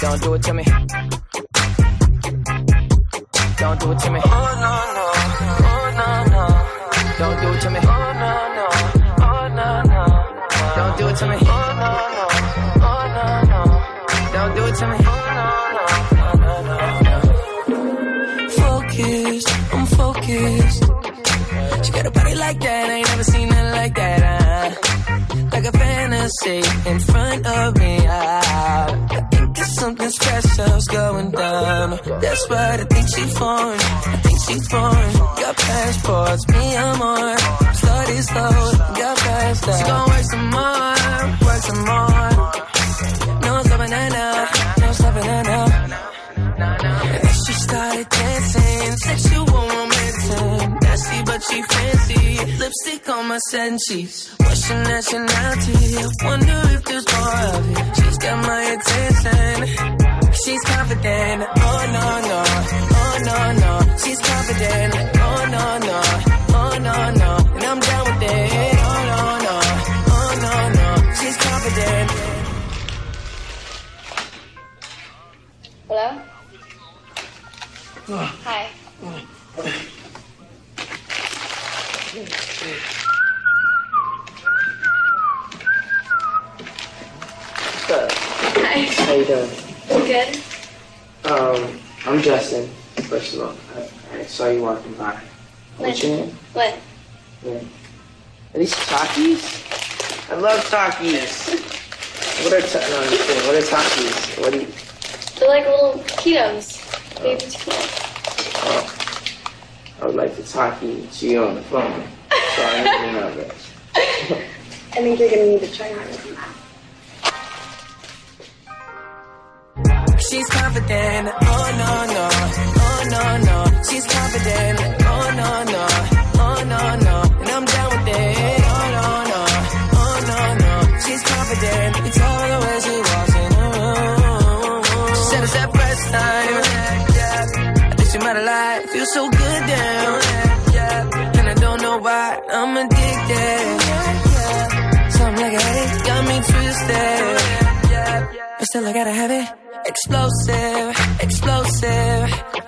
Don't do it to me. Don't do it to me. Oh no no, oh no no. Don't do it to me. Oh no no, oh no no. Don't do it to me. Oh no no, oh no no. Don't do it to me. Oh no no. Focused, I'm focused. She got a body like that, I ain't never seen nothing like that. Like a fantasy in front of me. I think there's something special's going down. That's right, I think she foreign. I think she foreign. Got passports, me I'm on. Started slow, got past that. She gon' work some more, work some more. No stopping her now, no stopping her now. And then she started dancing, sexual romancing. Nasty but she fancy, lipstick on my satin sheets. What's your nationality? I wonder if there's more of it. She's got my attention. She's confident. Oh no no, oh no no. She's confident. Oh no no, oh no no. And I'm down with it. Oh no no, oh no no. She's confident. Hello? Hi. What's up? Hi. How you doing? Good. I'm Justin. First of all, I saw you walking by. What's your name? What? Yeah. Are these Takis? I love Takis. What are Takis? What do you? They're like little Cheetos. Baby Cheetos. Oh. I would like to talk to you on the phone. So I need to know that. I think you're gonna need to try harder than that. She's confident, oh no no, oh no no. She's confident, oh no no, oh no no. And I'm down with it, oh no no, oh no no. She's confident, you tell her the way she walks in the room. She said it's that first time, I think she might have lied. Feels so good down, and I don't know why I'm addicted. Something like a headache got me twisted, but still I gotta have it. Explosive, explosive.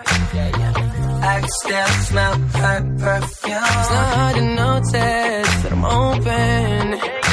I can still smell her perfume. It's not hard to notice that I'm open,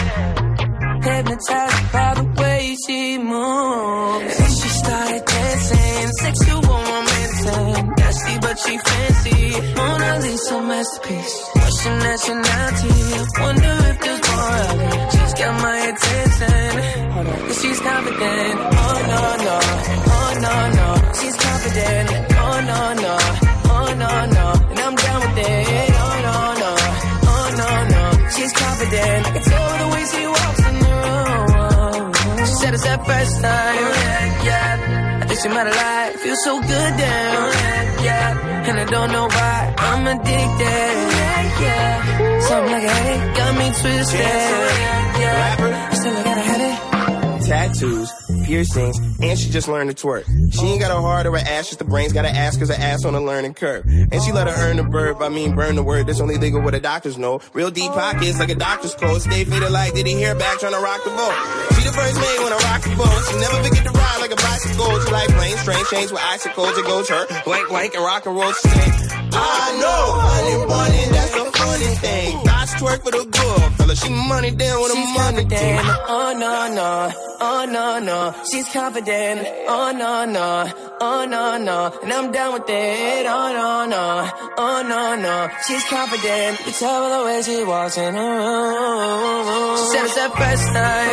hypnotized by the way she moves. And she started dancing, sexual romancing. Nasty but she fancy, Mona Lisa masterpiece. What's your nationality? I wonder if there's more of it. She's got my attention, but she's confident. Oh no no, oh no no. She's confident. Oh no no, oh no no. And I'm down with it. Oh no no, oh no no. She's confident. I can tell the way she walks in the room. She said it's that first time. I think she might have lied. Feels so good down. And I don't know why I'm addicted. Something like a headache got me twisted. Still I gotta have it. Tattoos, piercings, and she just learned to twerk. She ain't got a heart or an ass, just the brains. Got an ass cause her ass on a learning curve. And she let her earn the verb, I mean burn the word. That's only legal what the doctors know. Real deep pockets like a doctor's code. Stay faded like did he hear back trying to rock the boat. She the first maid when I rock the boat. She never forget to ride like a bicycle. She like planes, trains, chains with icicles. It goes her blank blank and rock and roll. She say, I know, honey bunny, that's the funny thing. God's twerk for the good fella. She money down with a money thing. Oh no no, oh no no. She's confident. Oh no no, oh no no. And I'm down with it. Oh no no, oh no no. She's confident. You tell her the way she walks in the room. She said it's that first time.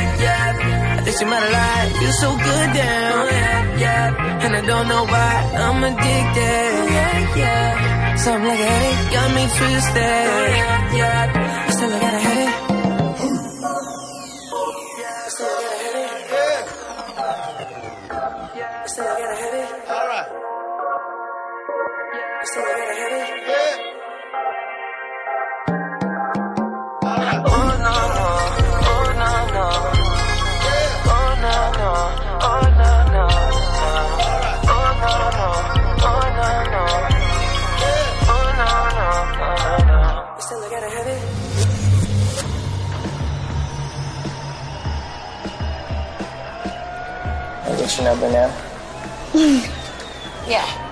I think she might have lied. Feels so good down. And I don't know why I'm addicted. Something like a headache got me twisted. Still I gotta have it. Still I gotta have it. Still I gotta have it. All right. Still I gotta have it. All right. Oh no no, oh no no, oh no no, oh no no, oh no no, oh no no, oh no no. Still I gotta have it. get your number now? Yeah.